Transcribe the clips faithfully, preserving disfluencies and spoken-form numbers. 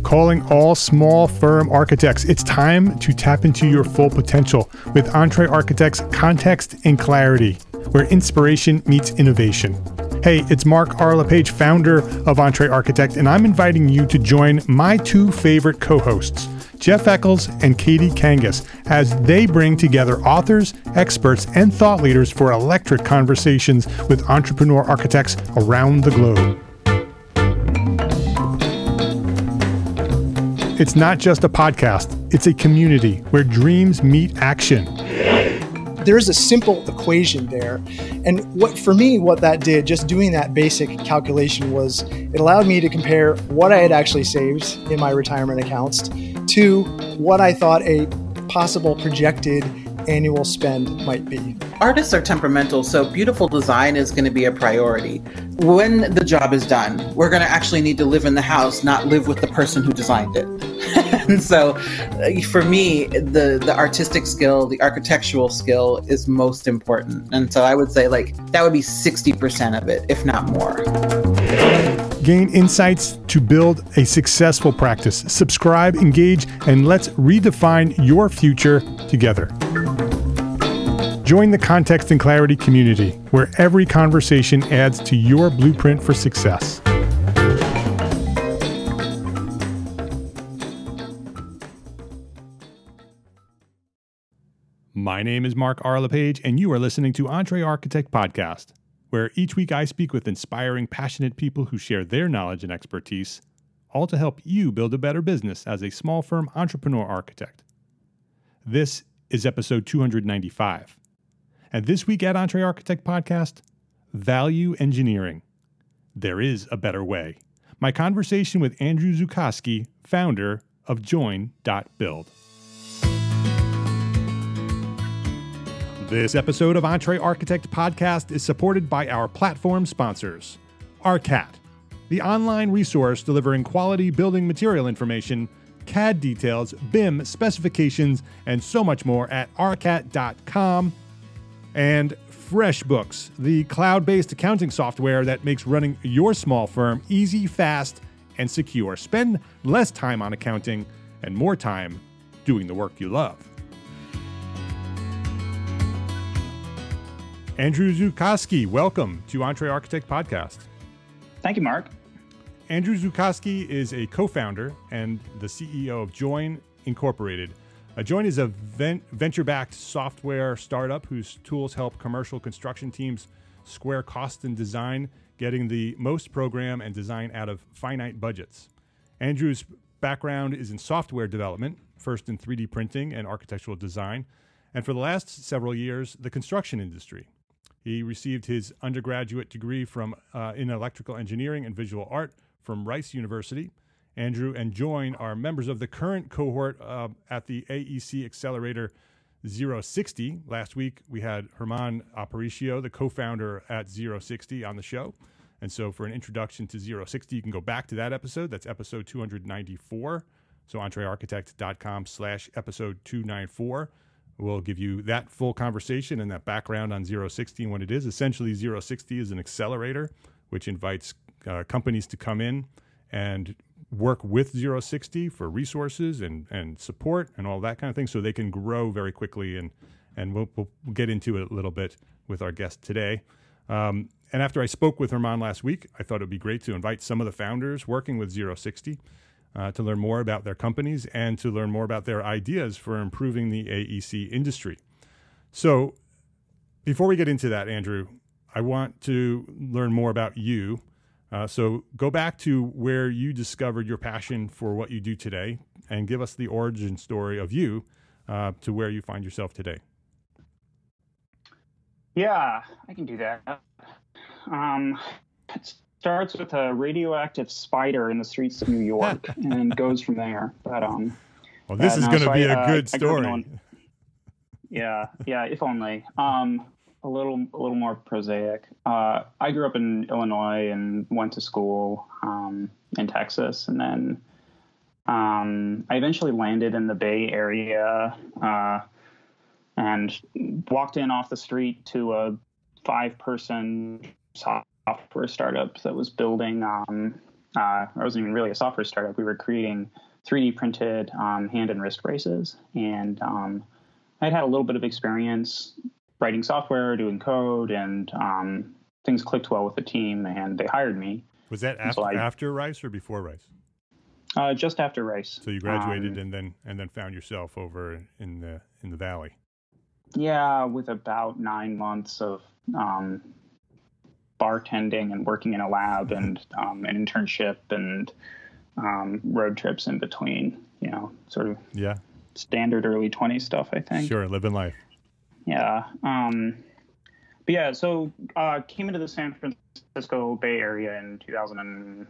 Calling all small firm architects, it's time to tap into your full potential with EntreArchitect's Context and Clarity, where inspiration meets innovation. Hey, it's Mark R. LePage, founder of EntreArchitect, and I'm inviting you to join my two favorite co-hosts, Jeff Eccles and Katie Kangas, as they bring together authors, experts, and thought leaders for electric conversations with entrepreneur architects around the globe. It's not just a podcast, it's a community where dreams meet action. There's a simple equation there. And what for me, what that did, just doing that basic calculation, was it allowed me to compare what I had actually saved in my retirement accounts to what I thought a possible projected annual spend might be. Artists are temperamental, so beautiful design is going to be a priority. When the job is done, we're going to actually need to live in the house, not live with the person who designed it. And so for me, the, the artistic skill, the architectural skill is most important. And so I would say like that would be sixty percent of it, if not more. Gain insights to build a successful practice. Subscribe, engage, and let's redefine your future together. Join the Context and Clarity community, where every conversation adds to your blueprint for success. My name is Mark R. LePage, and you are listening to EntreArchitect Podcast, where each week I speak with inspiring, passionate people who share their knowledge and expertise, all to help you build a better business as a small firm entrepreneur architect. This is episode two hundred ninety-five. And this week at EntreArchitect Podcast, Value Engineering. There is a better way. My conversation with Andrew Zukoski, founder of Join dot build. This episode of EntreArchitect Podcast is supported by our platform sponsors. ARCAT, the online resource delivering quality building material information, C A D details, B I M specifications, and so much more at arcat dot com. And FreshBooks, the cloud-based accounting software that makes running your small firm easy, fast, and secure. Spend less time on accounting and more time doing the work you love. Andrew Zukoski, welcome to EntreArchitect Podcast. Thank you, Mark. Andrew Zukoski is a co-founder and the C E O of Join Incorporated. Uh, Join is a ven- venture-backed software startup whose tools help commercial construction teams square cost and design, getting the most program and design out of finite budgets. Andrew's background is in software development, first in three D printing and architectural design, and for the last several years, the construction industry. He received his undergraduate degree from uh, in electrical engineering and visual art from Rice University. Andrew and Join are members of the current cohort uh, at the A E C Accelerator zero sixty. Last week, we had Herman Aparicio, the co-founder at zero sixty, on the show. And so for an introduction to zero sixty, you can go back to that episode. That's episode two hundred ninety-four. So entrearchitect dot com slash episode two ninety-four. We'll give you that full conversation and that background on zero sixty and what it is. Essentially, zero sixty is an accelerator which invites uh, companies to come in and work with zero sixty for resources and, and support and all that kind of thing so they can grow very quickly. And, and we'll, we'll get into it a little bit with our guest today. Um, and after I spoke with Herman last week, I thought it would be great to invite some of the founders working with zero sixty Uh, to learn more about their companies and to learn more about their ideas for improving the A E C industry. So before we get into that, Andrew, I want to learn more about you. Uh, so go back to where you discovered your passion for what you do today and give us the origin story of you uh, to where you find yourself today. Yeah, I can do that. Um, starts with a radioactive spider in the streets of New York and goes from there. But um, well, this uh, is no, going to so be I, a uh, good I story. On, yeah, yeah, if only. Um, a little, a little more prosaic. Uh, I grew up in Illinois and went to school um, in Texas, and then um, I eventually landed in the Bay Area uh, and walked in off the street to a five-person software startup that was building um, uh, I wasn't even really a software startup. We were creating three D printed um, hand and wrist braces. And um, I'd had a little bit of experience writing software, doing code, and um, things clicked well with the team, and they hired me. Was that after, so I, after Rice or before Rice? Uh, just after Rice. So you graduated um, and then and then found yourself over in the in the Valley. Yeah, with about nine months of um, bartending and working in a lab and um, an internship and um, road trips in between. You know, sort of yeah, standard early twenties stuff, I think. Sure, living life. Yeah. Um, but yeah, so uh, came into the San Francisco Bay Area in two thousand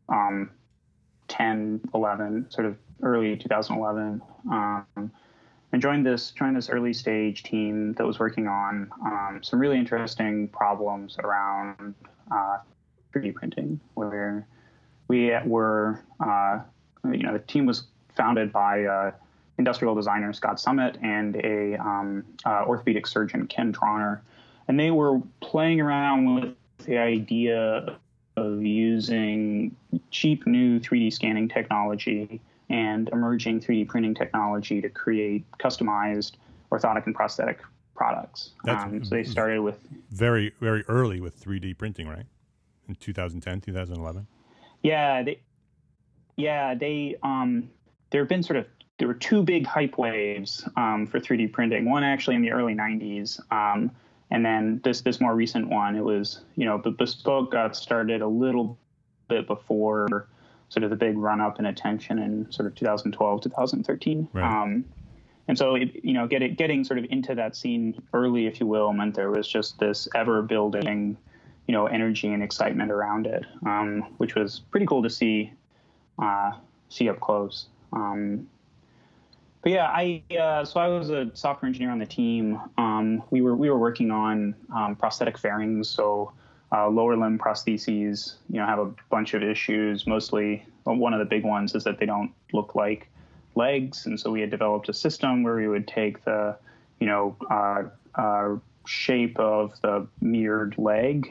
ten, eleven, sort of early two thousand eleven, um, and joined this joined this early stage team that was working on um, some really interesting problems around uh, three D printing, where we were, uh, you know, the team was founded by uh, industrial designer Scott Summit and a um, uh, orthopedic surgeon Ken Tronner, and they were playing around with the idea of using cheap new three D scanning technology and emerging three D printing technology to create customized orthotic and prosthetic products. Um, so they started with very, very early with three D printing, right? In two thousand ten, two thousand eleven. Yeah, they, yeah, they, um, there have been sort of, there were two big hype waves um, for three D printing. One actually in the early nineties, um, and then this this more recent one. It was, you know, the Bespoke got started a little bit before sort of the big run up in attention in sort of two thousand twelve, two thousand thirteen. Right. Um, and so, it, you know, getting getting sort of into that scene early, if you will, meant there was just this ever building, you know, energy and excitement around it, um, which was pretty cool to see uh, see up close. Um, But yeah, I uh, so I was a software engineer on the team. Um, we were we were working on um, prosthetic fairings, so uh, lower limb prostheses. You know, have a bunch of issues. Mostly, well, one of the big ones is that they don't look like legs, and so we had developed a system where we would take the, you know, uh, uh, shape of the mirrored leg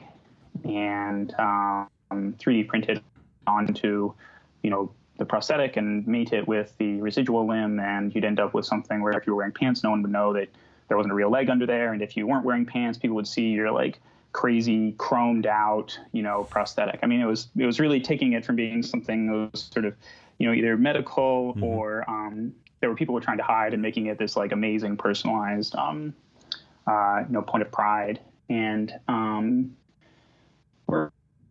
and um, three D print it onto, you know, the prosthetic and mate it with the residual limb, and you'd end up with something where if you were wearing pants, no one would know that there wasn't a real leg under there. And if you weren't wearing pants, people would see your like crazy chromed out, you know, prosthetic. I mean, it was it was really taking it from being something that was sort of, you know, either medical mm-hmm. or um, there were people who were trying to hide and making it this like amazing personalized, um, uh, you know, point of pride. And um, we're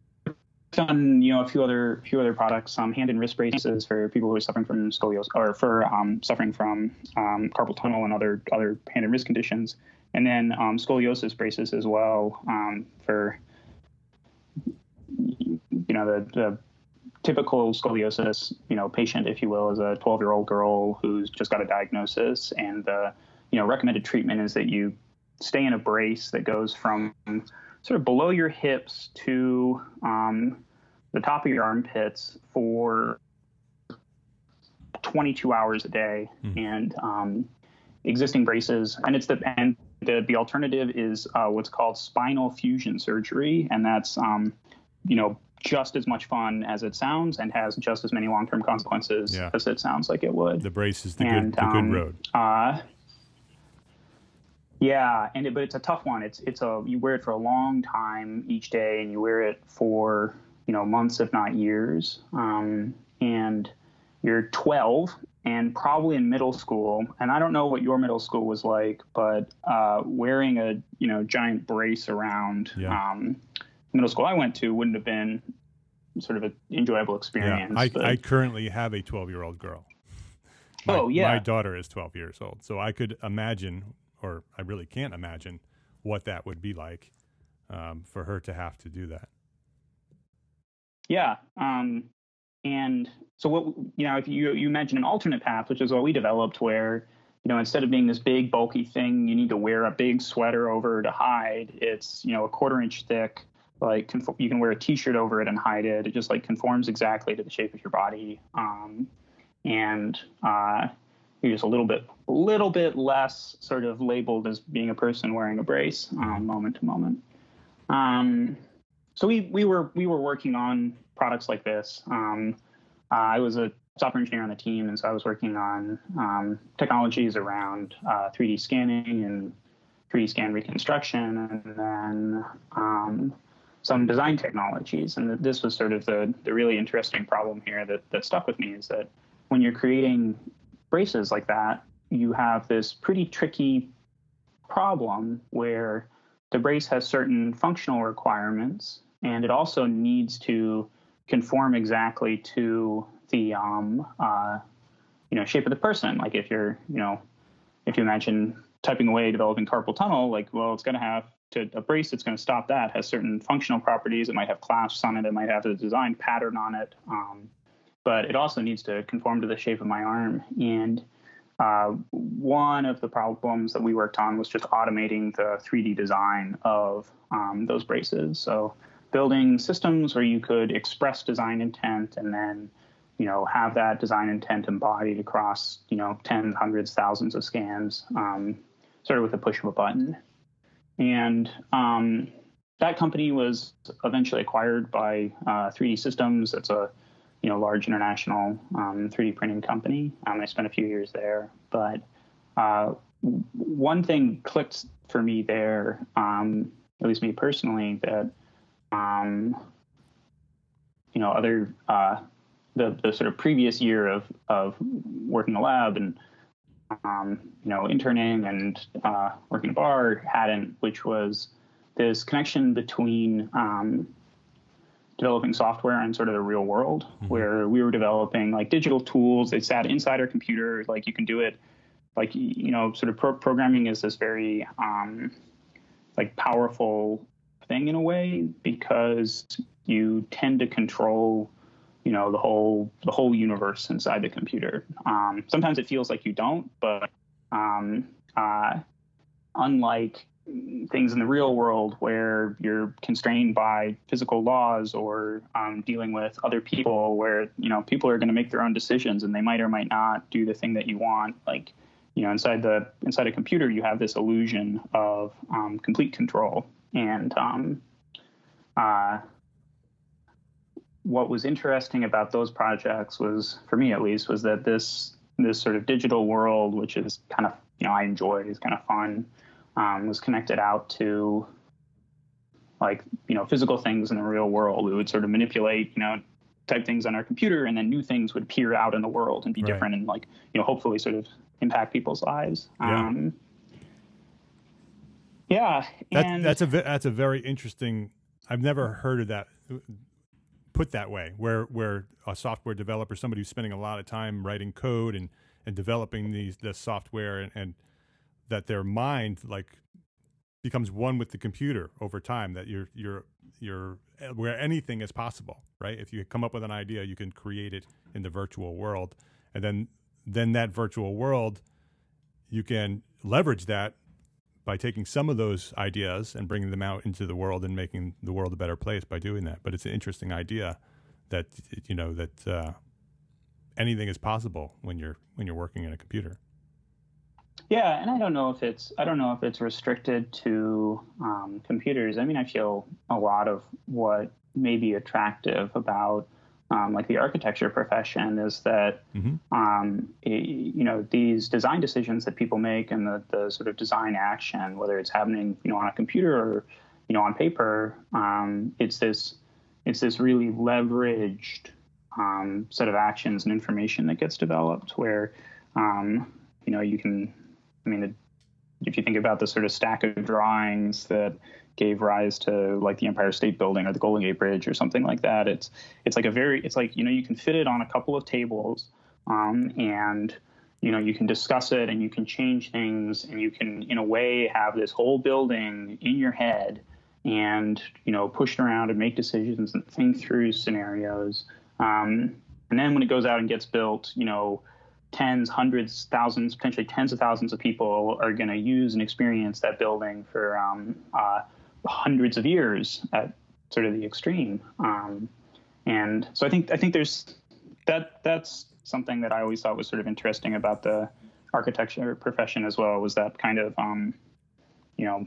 done, you know, a few other few other products, um, hand and wrist braces for people who are suffering from scoliosis or for um, suffering from um, carpal tunnel and other other hand and wrist conditions, and then um, scoliosis braces as well um, for, you know, the, the typical scoliosis, you know, patient, if you will, is a twelve-year-old girl who's just got a diagnosis, and the, you know, recommended treatment is that you stay in a brace that goes from sort of below your hips to um, the top of your armpits for twenty-two hours a day. Mm. And um, existing braces, and it's the and the, the alternative is uh, what's called spinal fusion surgery, and that's um, you know, just as much fun as it sounds and has just as many long-term consequences yeah. as it sounds like it would. The brace is the and, good the um, good road. Uh, Yeah, and it, but it's a tough one. It's it's a you wear it for a long time each day, and you wear it for, you know, months if not years. Um, and you're twelve and probably in middle school, and I don't know what your middle school was like, but uh, wearing a you know giant brace around yeah. um, middle school I went to wouldn't have been sort of an enjoyable experience. Yeah, I, I currently have a twelve-year-old girl. My, oh yeah, my daughter is twelve years old, so I could imagine. Or I really can't imagine what that would be like um, for her to have to do that. Yeah. Um, and so what, you know, if you, you mentioned an alternate path, which is what we developed, where, you know, instead of being this big bulky thing, you need to wear a big sweater over to hide. It's, you know, a quarter inch thick, like conform, you can wear a t-shirt over it and hide it. It just like conforms exactly to the shape of your body. Um, and, uh, you're just a little bit, a little bit less sort of labeled as being a person wearing a brace, um, moment to moment. Um, so we we were we were working on products like this. Um, uh, I was a software engineer on the team, and so I was working on um, technologies around uh, three D scanning and three D scan reconstruction, and then um, some design technologies. And this was sort of the, the really interesting problem here that, that stuck with me, is that when you're creating braces like that, you have this pretty tricky problem where the brace has certain functional requirements, and it also needs to conform exactly to the um, uh, you know, shape of the person. Like if you're, you know, if you imagine typing away developing carpal tunnel, like, well, it's going to have to a brace that's going to stop that has certain functional properties. It might have clasps on it. It might have a design pattern on it. Um, but it also needs to conform to the shape of my arm. And uh, one of the problems that we worked on was just automating the three D design of um, those braces. So building systems where you could express design intent and then, you know, have that design intent embodied across, you know, tens, hundreds, thousands of scans, um, sort of with the push of a button. And um, that company was eventually acquired by uh, three D Systems. That's a, you know, large international um, three D printing company. Um, I spent a few years there. But uh, one thing clicked for me there, um, at least me personally, that, um, you know, other uh, the, the sort of previous year of, of working in a lab and, um, you know, interning and uh, working in a bar hadn't, which was this connection between um, developing software and sort of the real world, mm-hmm. where we were developing like digital tools. They sat inside our computer. Like you can do it, like, you know, sort of pro- programming is this very um, like powerful thing in a way, because you tend to control, you know, the whole the whole universe inside the computer. Um, sometimes it feels like you don't, but um, uh, unlike things in the real world where you're constrained by physical laws or um, dealing with other people, where, you know, people are going to make their own decisions and they might or might not do the thing that you want. Like, you know, inside the inside a computer, you have this illusion of um, complete control. And um, uh, what was interesting about those projects was, for me at least, was that this this sort of digital world, which is kind of, you know, I enjoy, is kind of fun, um, was connected out to, like, you know, physical things in the real world. We would sort of manipulate, you know, type things on our computer, and then new things would appear out in the world and be right. different and, like, you know, hopefully sort of impact people's lives. Yeah. Um, yeah. That, and that's a that's a very interesting. I've never heard of that put that way, where where a software developer, somebody who's spending a lot of time writing code and, and developing these the software, and, and that their mind like becomes one with the computer over time. That you're you're you're where anything is possible, right? If you come up with an idea, you can create it in the virtual world, and then then that virtual world, you can leverage that by taking some of those ideas and bringing them out into the world and making the world a better place by doing that. But it's an interesting idea that, you know, that uh, anything is possible when you're when you're working in a computer. Yeah, and I don't know if it's I don't know if it's restricted to um, computers. I mean, I feel a lot of what may be attractive about Um, like the architecture profession is that, mm-hmm. um, it, you know, these design decisions that people make and the, the sort of design action, whether it's happening, you know, on a computer or, you know, on paper, um, it's this it's this really leveraged um, set of actions and information that gets developed where, um, you know, you can, I mean, if you think about the sort of stack of drawings that gave rise to like the Empire State Building or the Golden Gate Bridge or something like that, it's it's like a very it's like, you know, you can fit it on a couple of tables, um, and, you know, you can discuss it and you can change things and you can, in a way, have this whole building in your head and, you know, push it around and make decisions and think through scenarios. Um, and then when it goes out and gets built, you know, tens, hundreds, thousands, potentially tens of thousands of people are going to use and experience that building for um, uh, hundreds of years at sort of the extreme. Um, and so I think I think there's that that's something that I always thought was sort of interesting about the architecture profession as well, was that kind of, um, you know,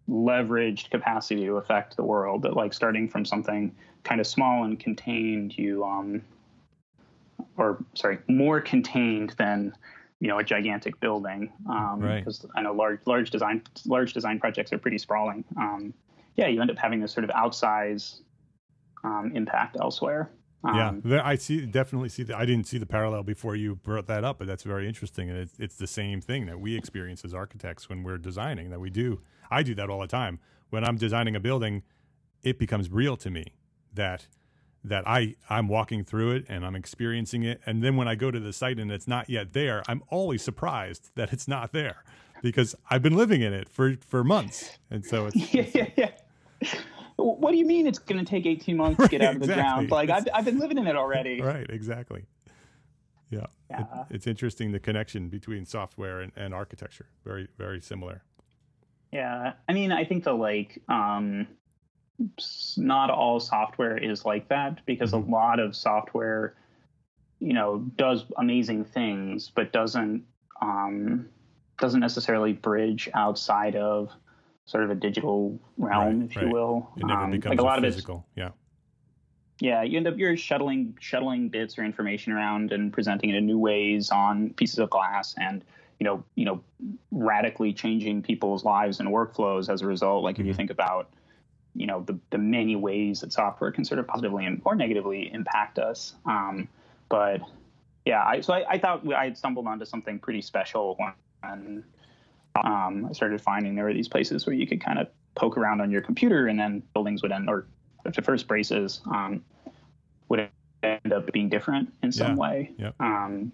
leveraged capacity to affect the world. That like starting from something kind of small and contained, you um, or sorry, more contained than you know a gigantic building. Um, right. Because I know large large design large design projects are pretty sprawling. Um, yeah, you end up having this sort of outsize um, impact elsewhere. Um, yeah, I see. Definitely see that. I didn't see the parallel before you brought that up, but that's very interesting. And it's, it's the same thing that we experience as architects when we're designing. That we do. I do that all the time. When I'm designing a building, it becomes real to me that that I I'm walking through it and I'm experiencing it. And then when I go to the site and it's not yet there, I'm always surprised that it's not there because I've been living in it for for months. And so it's, yeah, yeah, yeah. What do you mean it's going to take eighteen months to get out of the exactly. ground? Like, I've, I've been living in it already. Right, exactly. Yeah. yeah. It, it's interesting, the connection between software and, and architecture. Very, very similar. Yeah. I mean, I think the, like, um, not all software is like that because mm-hmm. a lot of software, you know, does amazing things, but doesn't, um, doesn't necessarily bridge outside of sort of a digital realm, right, if right. you will. It never um, becomes like a lot a of physical, yeah. Yeah, you end up you're shuttling shuttling bits or information around and presenting it in new ways on pieces of glass, and you know, you know, radically changing people's lives and workflows as a result. Like mm-hmm. if you think about, you know, the the many ways that software can sort of positively or negatively impact us. Um, but yeah, I, so I, I thought I had stumbled onto something pretty special when. Um, I started finding there were these places where you could kind of poke around on your computer and then buildings would end, or the first braces um, would end up being different in some yeah. way. Yeah. Um,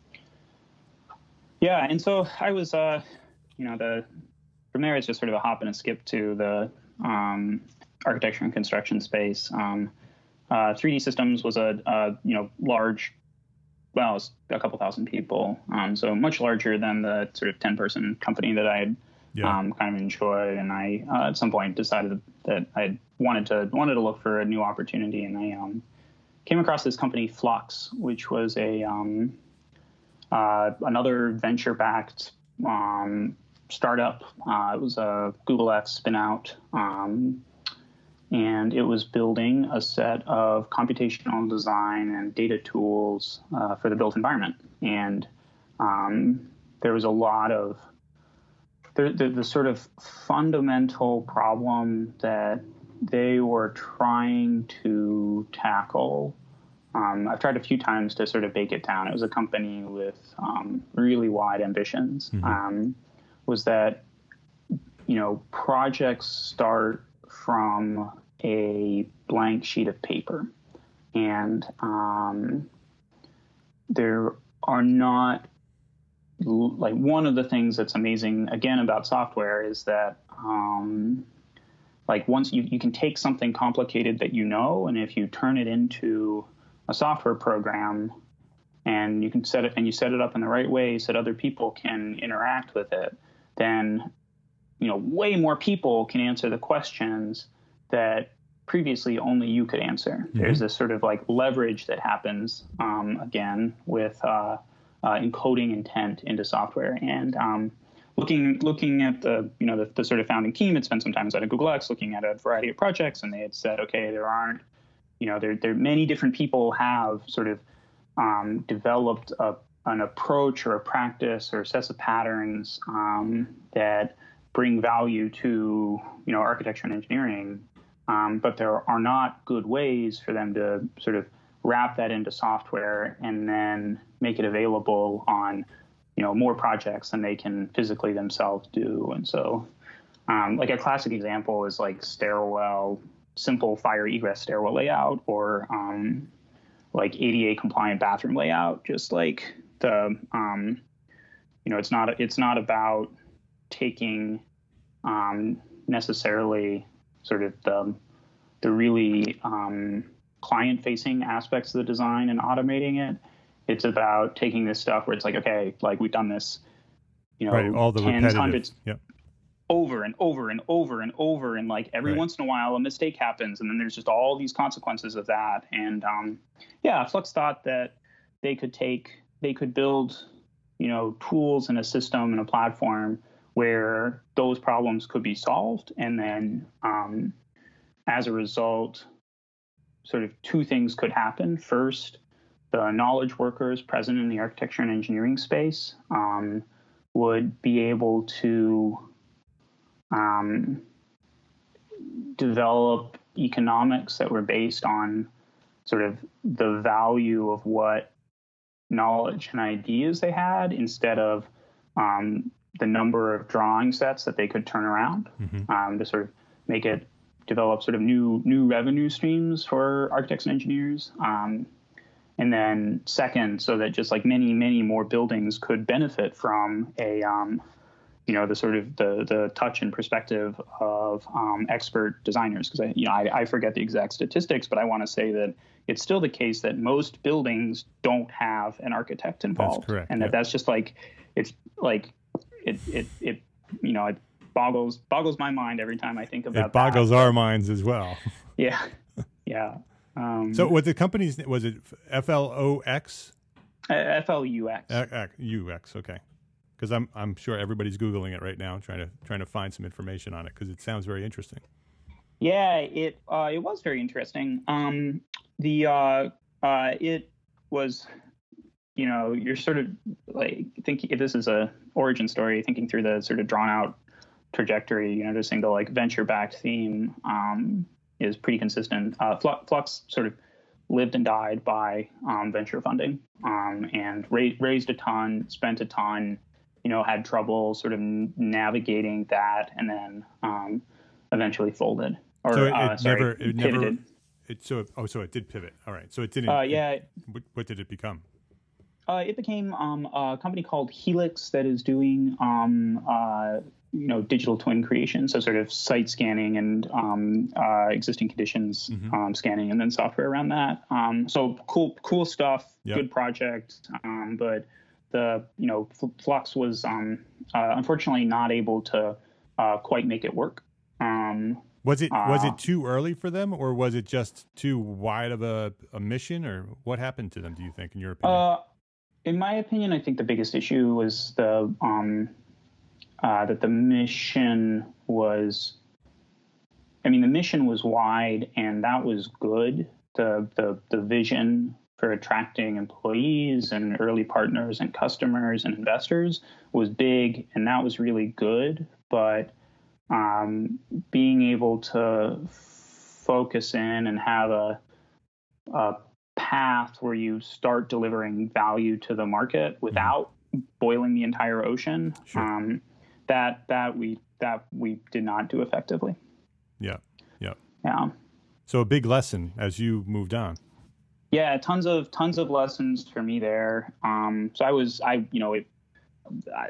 yeah. And so I was, uh, you know, the from there it's just sort of a hop and a skip to the um, architecture and construction space. Um, uh, three D Systems was a, a you know large. Well, it was a couple thousand people, um, so much larger than the sort of ten-person company that I had yeah. um, kind of enjoyed. And I, uh, at some point, decided that I wanted to wanted to look for a new opportunity, and I um, came across this company, Flux, which was a um, uh, another venture-backed um, startup. Uh, it was a Google X spin-out. Um, And it was building a set of computational design and data tools uh, for the built environment. And um, there was a lot of the, the, the sort of fundamental problem that they were trying to tackle. Um, I've tried a few times to sort of bake it down. It was a company with um, really wide ambitions. Mm-hmm. Um, was that, you know, projects start from a blank sheet of paper, and um, there are not like one of the things that's amazing again about software is that um, like once you, you can take something complicated that you know, and if you turn it into a software program and you can set it and you set it up in the right way so that other people can interact with it, then you know way more people can answer the questions that previously only you could answer. Mm-hmm. There's this sort of like leverage that happens um, again with uh, uh, encoding intent into software. And um, looking looking at the you know the, the sort of founding team had spent some time at Google X looking at a variety of projects, and they had said, okay, there aren't you know there there many different people have sort of um, developed a, an approach or a practice or sets of patterns um, that bring value to you know architecture and engineering. Um, but there are not good ways for them to sort of wrap that into software and then make it available on, you know, more projects than they can physically themselves do. And so, um, like a classic example is like stairwell, simple fire egress stairwell layout, or um, like A D A compliant bathroom layout. Just like the, um, you know, it's not it's not about taking um, necessarily sort of the, the really um, client-facing aspects of the design and automating it. It's about taking this stuff where it's like, okay, like we've done this, you know, right, all the tens, repetitive. hundreds, yep. over and over and over and over, and like every right. once in a while a mistake happens, and then there's just all these consequences of that. And um, yeah, Flux thought that they could take, they could build, you know, tools and a system and a platform where those problems could be solved. And then um, as a result, sort of two things could happen. First, the knowledge workers present in the architecture and engineering space um, would be able to um, develop economics that were based on sort of the value of what knowledge and ideas they had instead of um, the number of drawing sets that they could turn around mm-hmm. um, to sort of make it develop sort of new new revenue streams for architects and engineers. Um, and then second, so that just like many, many more buildings could benefit from a, um, you know, the sort of the the touch and perspective of um, expert designers. Because I, you know, I, I forget the exact statistics, but I want to say that it's still the case that most buildings don't have an architect involved. That's correct. And that yep. that's just like, it's like, it, it, it, you know, it boggles, boggles my mind every time I think about it boggles that. our minds as well. Yeah. Yeah. Um, so what the company's, was it F L O X? F L U X. Uh, U X. Okay. Cause I'm, I'm sure everybody's Googling it right now, trying to, trying to find some information on it. Cause it sounds very interesting. Yeah, it, uh, it was very interesting. Um, the, uh, uh, it was, you know, you're sort of like thinking, if this is a origin story, thinking through the sort of drawn out trajectory, you know, noticing the like venture backed theme um, is pretty consistent. Uh, Flux sort of lived and died by um, venture funding um, and ra- raised a ton, spent a ton, you know, had trouble sort of navigating that, and then um, eventually folded. Or so it, it uh, sorry, never, it pivoted. never, it, so, oh, so it did pivot. All right. So it didn't. Uh, yeah. It, what, what did it become? Uh, it became um, a company called Helix that is doing, um, uh, you know, digital twin creation, so sort of site scanning and um, uh, existing conditions mm-hmm. um, scanning, and then software around that. Um, so cool, cool stuff. Yep. Good project, um, but the you know Flux was um, uh, unfortunately not able to uh, quite make it work. Um, was it was uh, it too early for them, or was it just too wide of a, a mission, or what happened to them? Do you think, in your opinion? Uh, In my opinion, I think the biggest issue was the um, uh, that the mission was. I mean, the mission was wide, and that was good. The the the vision for attracting employees and early partners and customers and investors was big, and that was really good. But um, being able to focus in and have a, a path where you start delivering value to the market without mm-hmm. boiling the entire ocean, sure. um, that that we that we did not do effectively. Yeah, yeah, yeah. So a big lesson as you moved on. Yeah, tons of tons of lessons for me there. Um, so I was I you know it, I,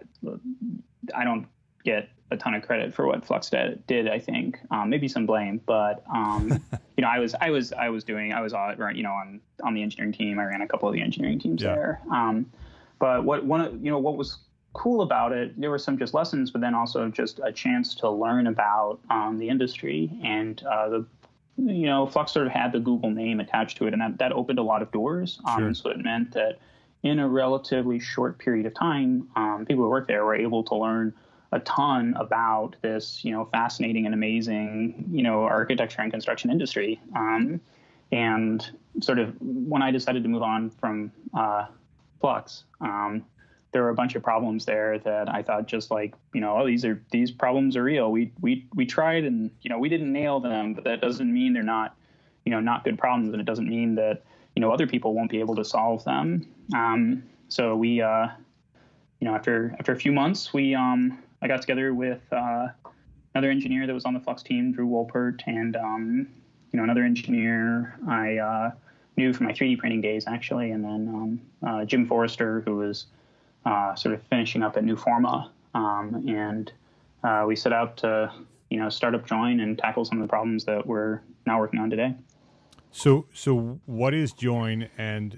I don't get a ton of credit for what Flux did, did I think. Um, maybe some blame, but um, you know, I was I was I was doing I was uh, you know on on the engineering team. I ran a couple of the engineering teams yeah. there. Um, but what one of you know what was cool about it, there were some just lessons, but then also just a chance to learn about um, the industry, and uh, the you know Flux sort of had the Google name attached to it, and that, that opened a lot of doors. Um, sure. So it meant that in a relatively short period of time, um, people who worked there were able to learn a ton about this, you know, fascinating and amazing, you know, architecture and construction industry. Um, and sort of when I decided to move on from uh, Flux, um, there were a bunch of problems there that I thought just like, you know, oh, these are these problems are real. We we we tried and, you know, we didn't nail them, but that doesn't mean they're not, you know, not good problems. And it doesn't mean that, you know, other people won't be able to solve them. Um, so we, uh, you know, after after a few months, we um, I got together with uh, another engineer that was on the Flux team, Drew Wolpert, and um, you know another engineer I uh, knew from my three D printing days, actually, and then um, uh, Jim Forrester, who was uh, sort of finishing up at Newforma, um, and uh, we set out to you know start up Join and tackle some of the problems that we're now working on today. So, so what is Join, and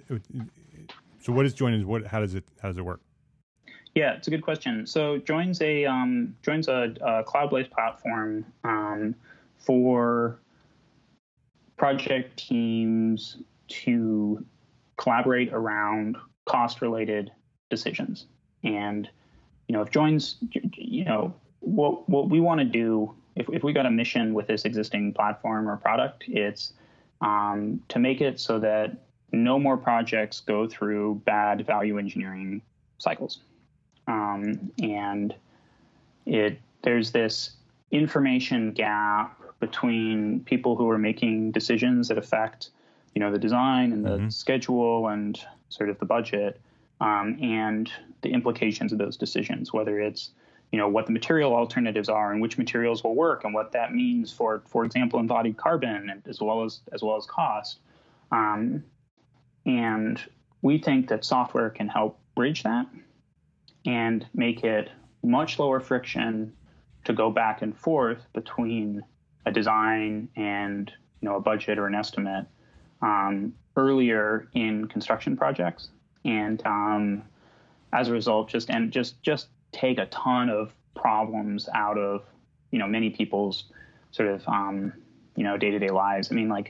so what is Join, and what how does it how does it work? Yeah, it's a good question. So Join's a um, Join's a, a cloud-based platform um, for project teams to collaborate around cost-related decisions. And you know, if Join's, you know, what what we want to do, if if we got a mission with this existing platform or product, it's um, to make it so that no more projects go through bad value engineering cycles. Um, and it there's this information gap between people who are making decisions that affect, you know, the design and the mm-hmm. schedule and sort of the budget, um, and the implications of those decisions, whether it's, you know, what the material alternatives are and which materials will work and what that means for, for example, embodied carbon and as well as as well as cost. Um, and we think that software can help bridge that and make it much lower friction to go back and forth between a design and, you know, a budget or an estimate um, earlier in construction projects, and um, as a result, just and just just take a ton of problems out of, you know, many people's sort of um, you know, day-to-day lives. I mean, like,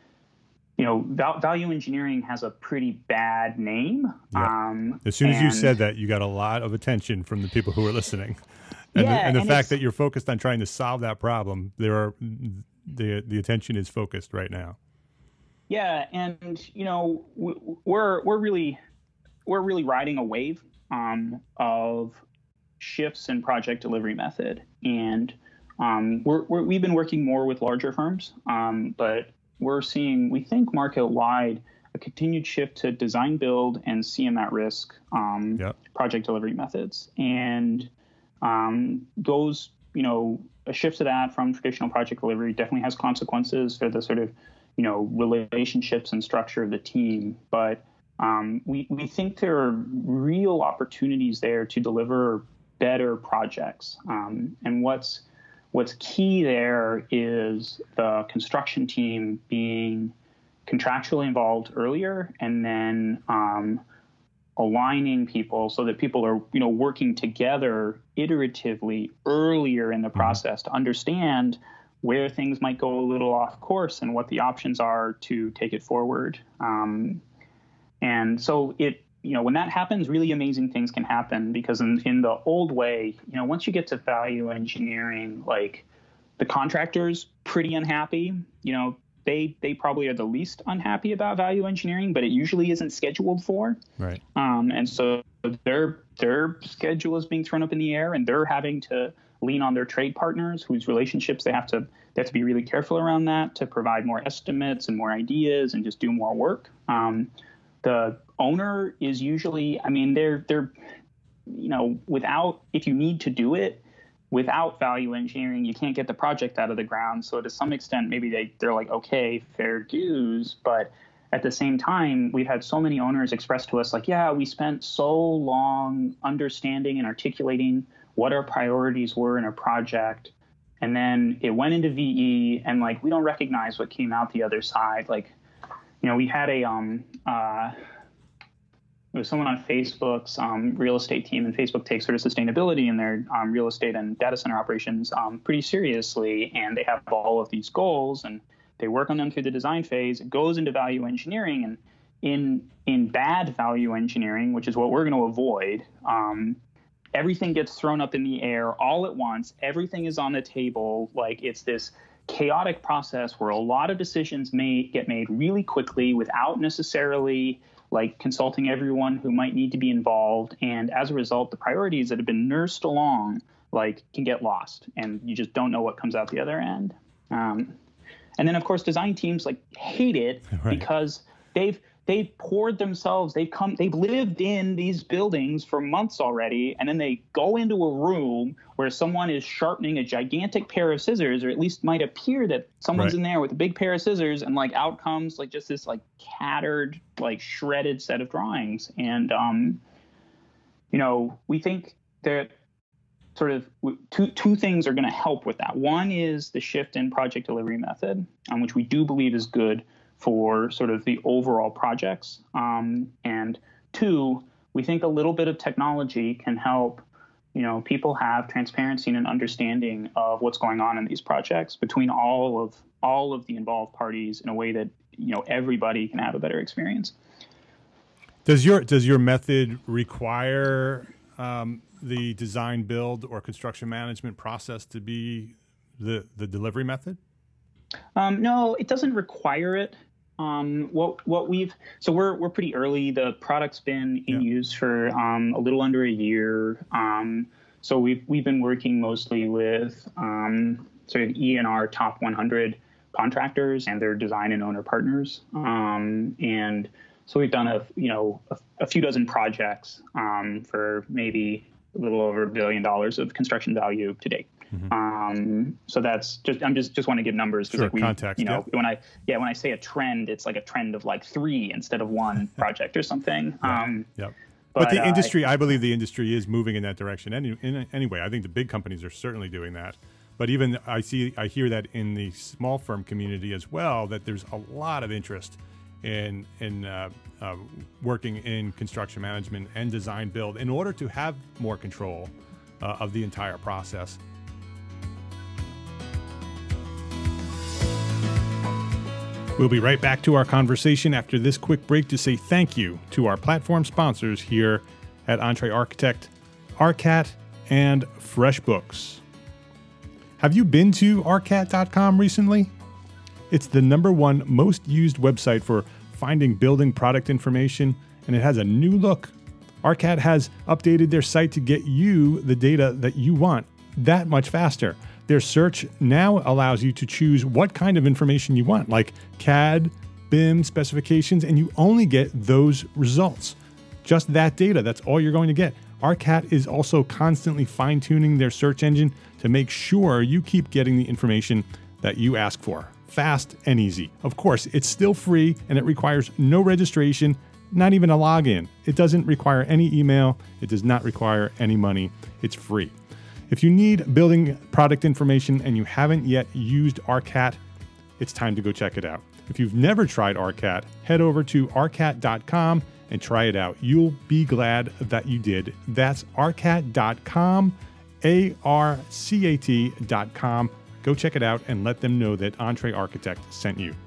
you know, val- value engineering has a pretty bad name. Yeah. Um, as soon as and, you said that, you got a lot of attention from the people who are listening. And yeah, the, and the and fact that you're focused on trying to solve that problem, there are the the attention is focused right now. Yeah, and you know, we're we're really we're really riding a wave um, of shifts in project delivery method, and um, we're, we're we've been working more with larger firms, um, but we're seeing, we think, market wide, a continued shift to design build and C M at risk um, yep. project delivery methods, and um, those, you know, a shift to that from traditional project delivery definitely has consequences for the sort of, you know, relationships and structure of the team. But um, we, we think there are real opportunities there to deliver better projects. Um, and what's what's key there is the construction team being contractually involved earlier, and then um, aligning people so that people are, you know, working together iteratively earlier in the process to understand where things might go a little off course and what the options are to take it forward. Um, and so it, you know, when that happens, really amazing things can happen, because in, in the old way, you know, once you get to value engineering, like the contractor's pretty unhappy, you know, they they probably are the least unhappy about value engineering, but it usually isn't scheduled for. Right. Um, and so their their schedule is being thrown up in the air, and they're having to lean on their trade partners whose relationships they have to they have to be really careful around that to provide more estimates and more ideas and just do more work. Um, the owner is usually, I mean, they're they're you know, without, if you need to do it without value engineering, you can't get the project out of the ground. So to some extent, maybe they, they're like, okay, fair dues. But at the same time, we've had so many owners express to us like, yeah, we spent so long understanding and articulating what our priorities were in a project. And then it went into V E, and like, we don't recognize what came out the other side. Like, you know, we had a, um, uh, it was someone on Facebook's um, real estate team, and Facebook takes sort of sustainability in their um, real estate and data center operations um, pretty seriously. And they have all of these goals, and they work on them through the design phase. It goes into value engineering, and in in bad value engineering, which is what we're going to avoid, um, everything gets thrown up in the air all at once. Everything is on the table. Like, it's this chaotic process where a lot of decisions may get made really quickly without necessarily like consulting everyone who might need to be involved. And as a result, the priorities that have been nursed along like can get lost, and you just don't know what comes out the other end. Um, and then of course, design teams like hate it right. because they've they've poured themselves, they've come, they've lived in these buildings for months already, and then they go into a room where someone is sharpening a gigantic pair of scissors, or at least might appear that someone's right. in there with a big pair of scissors, and like out comes like just this like tattered, like shredded set of drawings. And um, you know, we think that sort of two two things are going to help with that. One is the shift in project delivery method, um, which we do believe is good for sort of the overall projects. Um, and two, we think a little bit of technology can help, you know, people have transparency and an understanding of what's going on in these projects between all of all of the involved parties in a way that, you know, everybody can have a better experience. Does your does your method require um, the design, build, or construction management process to be the the delivery method? Um, no, it doesn't require it. Um, what what we've so we're we're pretty early. The product's been in Yeah. use for um, a little under a year. Um, so we've we've been working mostly with um, sort of E and R top one hundred contractors and their design and owner partners. Um, and so we've done a you know a, a few dozen projects um, for maybe a little over a billion dollars of construction value to date. Mm-hmm. Um, so that's just, I'm just, just want to give numbers. Sure, like we, context, you know, yeah. when I, yeah, when I say a trend, it's like a trend of like three instead of one project or something. Yeah. Um, yep. But, but the uh, industry, I believe the industry is moving in that direction. Any, in, anyway, I think the big companies are certainly doing that. But even I see, I hear that in the small firm community as well, that there's a lot of interest in, in, uh, uh, working in construction management and design build in order to have more control uh, of the entire process. We'll be right back to our conversation after this quick break to say thank you to our platform sponsors here at Entre Architect, ARCAT, and FreshBooks. Have you been to arcat dot com recently? It's the number one most used website for finding building product information, and it has a new look. ARCAT has updated their site to get you the data that you want that much faster. Their search now allows you to choose what kind of information you want, like C A D, B I M, specifications, and you only get those results. Just that data, that's all you're going to get. ARCAT is also constantly fine-tuning their search engine to make sure you keep getting the information that you ask for, fast and easy. Of course, it's still free and it requires no registration, not even a login. It doesn't require any email. It does not require any money. It's free. If you need building product information and you haven't yet used ARCAT, it's time to go check it out. If you've never tried ARCAT, head over to arcat dot com and try it out. You'll be glad that you did. That's arcat dot com, A R C A T dot com. Go check it out and let them know that Entre Architect sent you.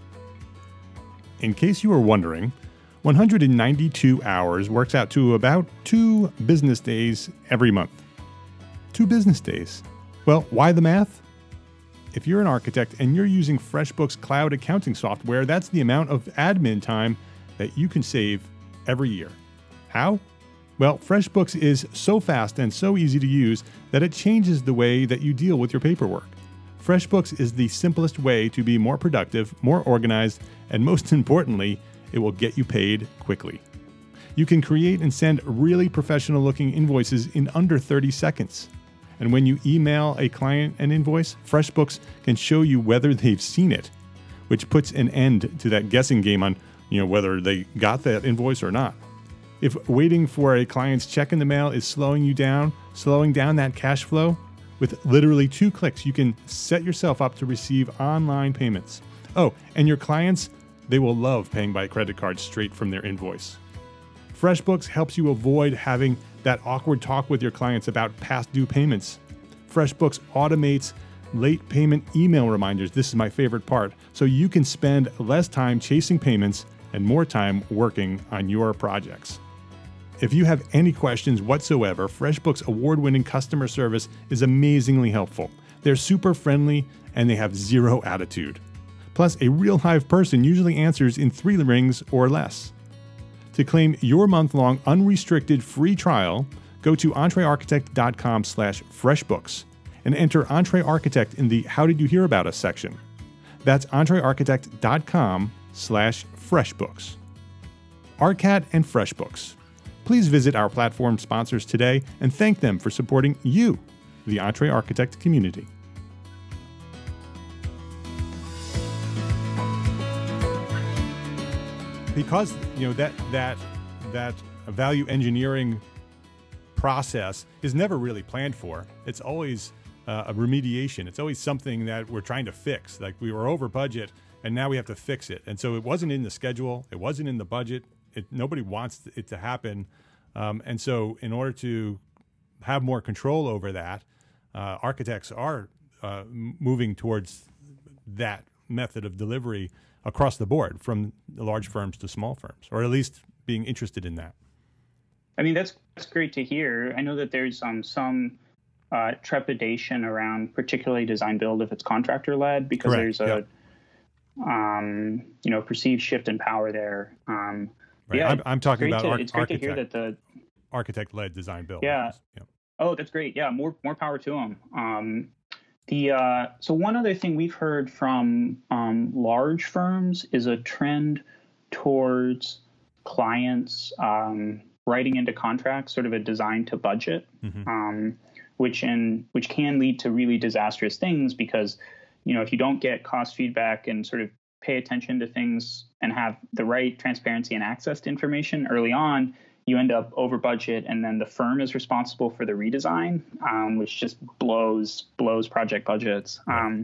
In case you were wondering, one hundred ninety-two hours works out to about two business days every month. Two business days. Well, why the math? If you're an architect and you're using FreshBooks cloud accounting software, that's the amount of admin time that you can save every year. How? Well, FreshBooks is so fast and so easy to use that it changes the way that you deal with your paperwork. FreshBooks is the simplest way to be more productive, more organized, and most importantly, it will get you paid quickly. You can create and send really professional-looking invoices in under thirty seconds. And when you email a client an invoice, FreshBooks can show you whether they've seen it, which puts an end to that guessing game on, you know, whether they got that invoice or not. If waiting for a client's check in the mail is slowing you down, slowing down that cash flow, with literally two clicks, you can set yourself up to receive online payments. Oh, and your clients, they will love paying by credit card straight from their invoice. FreshBooks helps you avoid having that awkward talk with your clients about past due payments. FreshBooks automates late payment email reminders. This is my favorite part. So you can spend less time chasing payments and more time working on your projects. If you have any questions whatsoever, FreshBooks award-winning customer service is amazingly helpful. They're super friendly and they have zero attitude. Plus, a real live person usually answers in three rings or less. To claim your month-long unrestricted free trial, go to entrearchitect dot com slash freshbooks and enter Entre Architect in the How Did You Hear About Us section. That's entrearchitect dot com slash freshbooks. ARCAT and FreshBooks. Please visit our platform sponsors today and thank them for supporting you, the Entre Architect community. Because you know that that that value engineering process is never really planned for. It's always uh, a remediation. It's always something that we're trying to fix. Like we were over budget, and now we have to fix it. And so it wasn't in the schedule. It wasn't in the budget. It, nobody wants it to happen. Um, and so in order to have more control over that, uh, architects are uh, moving towards that method of delivery across the board, from large firms to small firms, or at least being interested in that. I mean, that's that's great to hear. I know that there's um, some uh, trepidation around particularly design build if it's contractor led, because Correct. there's a yep. um, you know perceived shift in power there. Um, right. Yeah, I'm, I'm talking about to, ar- it's great architect, to hear that the architect led design build. Yeah. yeah. Oh, that's great. Yeah, more more power to them. Um, the uh, so one other thing we've heard from um, large firms is a trend towards clients um, writing into contracts sort of a design to budget, mm-hmm. um, which in which can lead to really disastrous things, because you know if you don't get cost feedback and sort of pay attention to things and have the right transparency and access to information early on, you end up over budget, and then the firm is responsible for the redesign, um, which just blows blows project budgets. Um,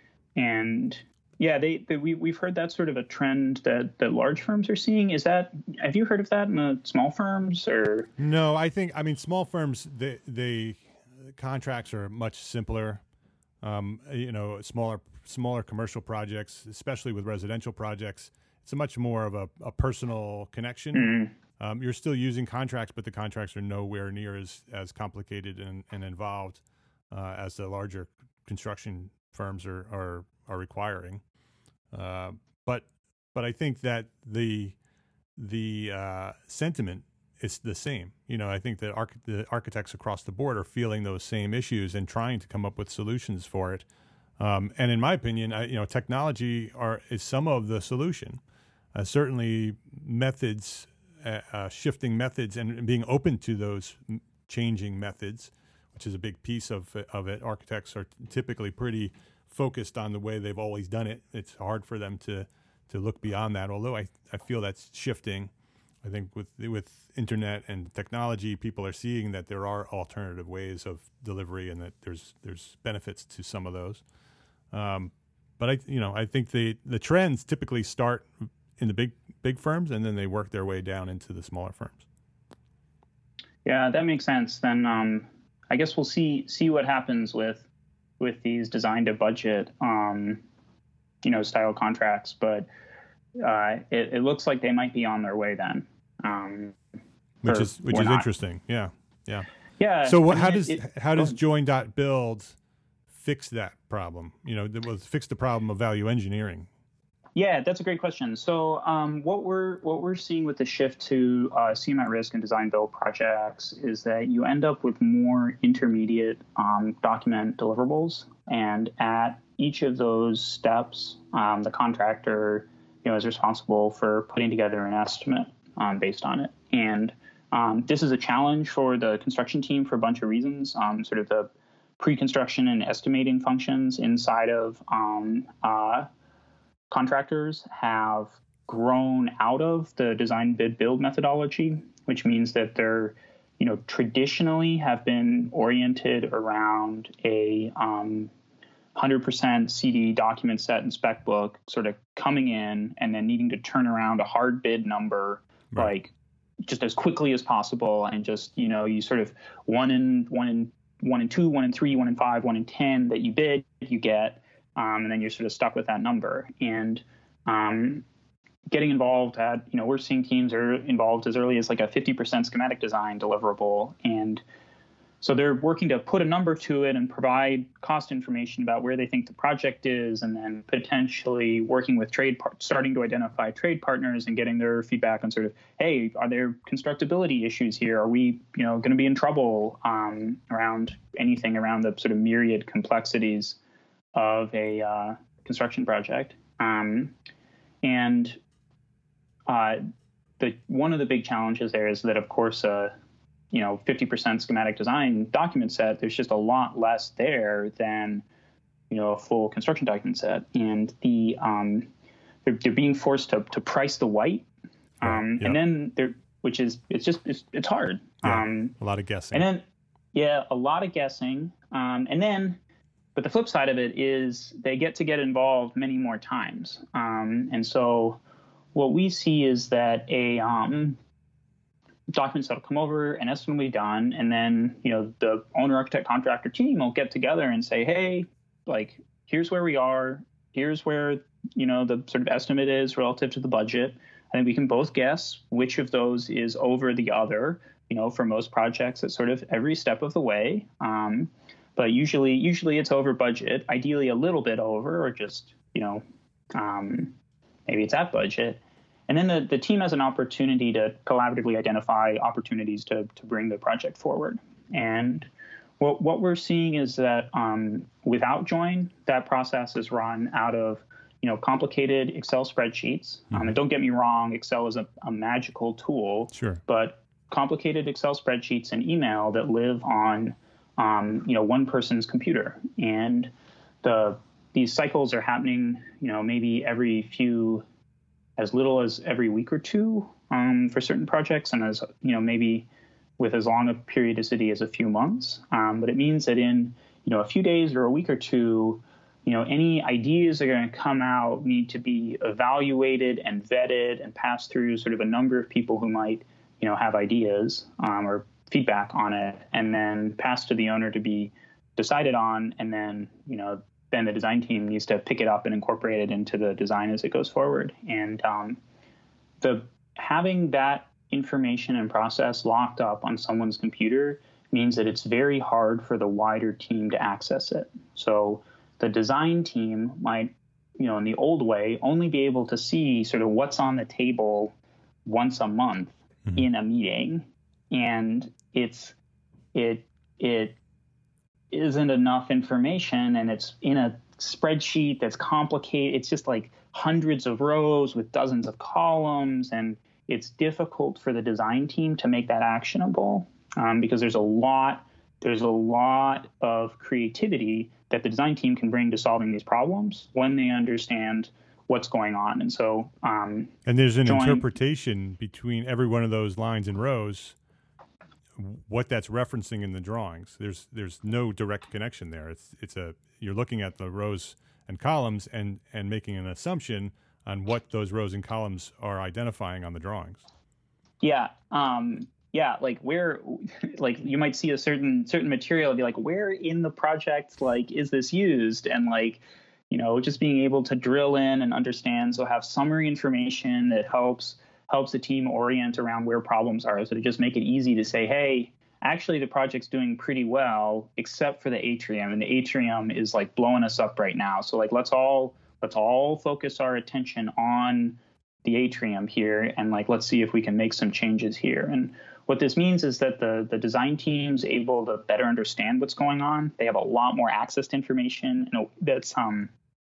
and yeah, they, they we we've heard that's sort of a trend that that large firms are seeing. Is that have you heard of that in the small firms or? No, I think I mean small firms. They they contracts are much simpler. Um, you know, smaller smaller commercial projects, especially with residential projects, it's a much more of a, a personal connection. Mm-hmm. Um, you're still using contracts, but the contracts are nowhere near as, as complicated and, and involved uh, as the larger construction firms are are, are requiring. Uh, but but I think that the the uh, sentiment is the same. You know, I think that arch- the architects across the board are feeling those same issues and trying to come up with solutions for it. Um, and in my opinion, I, you know, technology are is some of the solution. Uh, certainly, methods. Uh, shifting methods and being open to those changing methods, which is a big piece of of it. Architects are typically pretty focused on the way they've always done it. It's hard for them to to look beyond that. Although I, I feel that's shifting. I think with with internet and technology, people are seeing that there are alternative ways of delivery and that there's there's benefits to some of those. Um, but I you know I think the the trends typically start in the big big firms, and then they work their way down into the smaller firms. Yeah, that makes sense. Then um, I guess we'll see see what happens with with these design to budget, um, you know, style contracts. But uh, it, it looks like they might be on their way then. Um, which is which is not. Interesting. Yeah, yeah, yeah. So what, I mean, how it, does it, how does Join dot build fix that problem? You know, it was fix the problem of value engineering. Yeah, that's a great question. So um, what we're what we're seeing with the shift to uh, C M at risk and design build projects is that you end up with more intermediate um, document deliverables, and at each of those steps, um, the contractor you know is responsible for putting together an estimate um, based on it. And um, this is a challenge for the construction team for a bunch of reasons. Um, sort of the pre-construction and estimating functions inside of um, uh, contractors have grown out of the design bid build methodology, which means that they're, you know, traditionally have been oriented around a um, one hundred percent C D document set and spec book sort of coming in and then needing to turn around a hard bid number right. like just as quickly as possible. And just, you know, you sort of one in one in one in two, one in three, one in five, one in ten that you bid, you get. Um, and then you're sort of stuck with that number. And um, getting involved at, you know, we're seeing teams are involved as early as like a fifty percent schematic design deliverable. And so they're working to put a number to it and provide cost information about where they think the project is, and then potentially working with trade, par- starting to identify trade partners and getting their feedback on sort of, hey, are there constructability issues here? Are we, you know, going to be in trouble um, around anything around the sort of myriad complexities of a uh, construction project. Um, and uh, the one of the big challenges there is that, of course, uh, you know, fifty percent schematic design document set, there's just a lot less there than, you know, a full construction document set. And the um, they're, they're being forced to, to price the white. Um, yeah. And then they're, which is, it's just, it's, it's hard. Yeah, um, a lot of guessing. And then, yeah, a lot of guessing. Um, and then, But the flip side of it is they get to get involved many more times. Um, and so what we see is that a um, documents that'll come over, an estimate will be done, and then, you know, the owner, architect, contractor team will get together and say, hey, like, here's where we are. Here's where, you know, the sort of estimate is relative to the budget. I think we can both guess which of those is over the other. You know, for most projects, it's sort of every step of the way. Um, but usually, usually it's over budget, ideally a little bit over, or just, you know, um, maybe it's at budget. And then the, the team has an opportunity to collaboratively identify opportunities to, to bring the project forward. And what, what we're seeing is that um, without Join, that process is run out of, you know, complicated Excel spreadsheets. Mm-hmm. Um, and don't get me wrong, Excel is a, a magical tool. Sure. But complicated Excel spreadsheets and email that live on, um, you know, one person's computer. And the these cycles are happening, you know, maybe every few, as little as every week or two um, for certain projects, and as, you know, maybe with as long a periodicity as a few months. Um, but it means that in, you know, a few days or a week or two, you know, any ideas that are going to come out need to be evaluated and vetted and passed through sort of a number of people who might, you know, have ideas um, or feedback on it, and then passed to the owner to be decided on. And then, you know, then the design team needs to pick it up and incorporate it into the design as it goes forward. And um, the having that information and process locked up on someone's computer means that it's very hard for the wider team to access it. So the design team might, you know, in the old way, only be able to see sort of what's on the table once a month mm-hmm. in a meeting. And it's, it, it isn't enough information, and it's in a spreadsheet that's complicated. It's just like hundreds of rows with dozens of columns, and it's difficult for the design team to make that actionable um, because there's a lot, there's a lot of creativity that the design team can bring to solving these problems when they understand what's going on. And so, um, and there's an join, interpretation between every one of those lines and rows, what that's referencing in the drawings. There's, there's no direct connection there. It's, it's a, you're looking at the rows and columns and, and making an assumption on what those rows and columns are identifying on the drawings. Yeah. Um, yeah. Like where, like you might see a certain, certain material and be like, where in the project, like, is this used? And like, you know, just being able to drill in and understand. So have summary information that helps, helps the team orient around where problems are. So to just make it easy to say, hey, actually the project's doing pretty well, except for the atrium, and the atrium is like blowing us up right now. So like, let's all, let's all focus our attention on the atrium here, and like, let's see if we can make some changes here. And what this means is that the, the design team's able to better understand what's going on. They have a lot more access to information, you know, that's um,